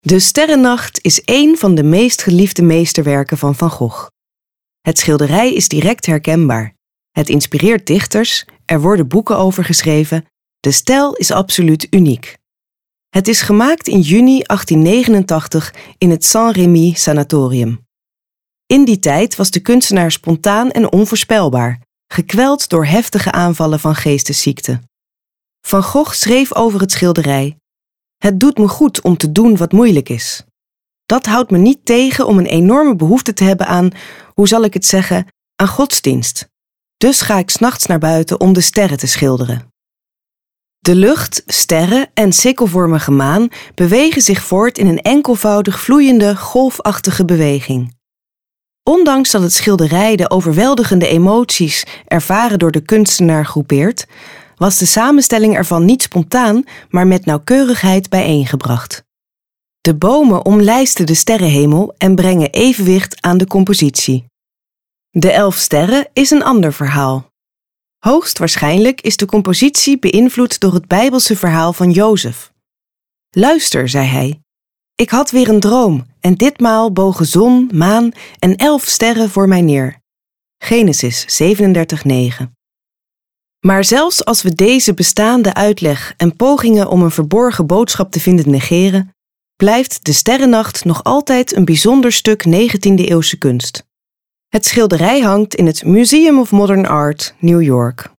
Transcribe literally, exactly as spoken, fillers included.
De Sterrennacht is één van de meest geliefde meesterwerken van Van Gogh. Het schilderij is direct herkenbaar. Het inspireert dichters, er worden boeken over geschreven. De stijl is absoluut uniek. Het is gemaakt in juni achttien negenentachtig in het Saint-Rémy Sanatorium. In die tijd was de kunstenaar spontaan en onvoorspelbaar, gekweld door heftige aanvallen van geestesziekte. Van Gogh schreef over het schilderij: "Het doet me goed om te doen wat moeilijk is. Dat houdt me niet tegen om een enorme behoefte te hebben aan, hoe zal ik het zeggen, aan godsdienst. Dus ga ik 's nachts naar buiten om de sterren te schilderen." De lucht, sterren en sikkelvormige maan bewegen zich voort in een enkelvoudig vloeiende, golfachtige beweging. Ondanks dat het schilderij de overweldigende emoties ervaren door de kunstenaar groepeert, was de samenstelling ervan niet spontaan, maar met nauwkeurigheid bijeengebracht. De bomen omlijsten de sterrenhemel en brengen evenwicht aan de compositie. De elf sterren is een ander verhaal. Hoogstwaarschijnlijk is de compositie beïnvloed door het Bijbelse verhaal van Jozef. "Luister," zei hij. "Ik had weer een droom en ditmaal bogen zon, maan en elf sterren voor mij neer." Genesis zevenendertig negen. Maar zelfs als we deze bestaande uitleg en pogingen om een verborgen boodschap te vinden negeren, blijft de Sterrennacht nog altijd een bijzonder stuk negentiende-eeuwse kunst. Het schilderij hangt in het Museum of Modern Art, New York.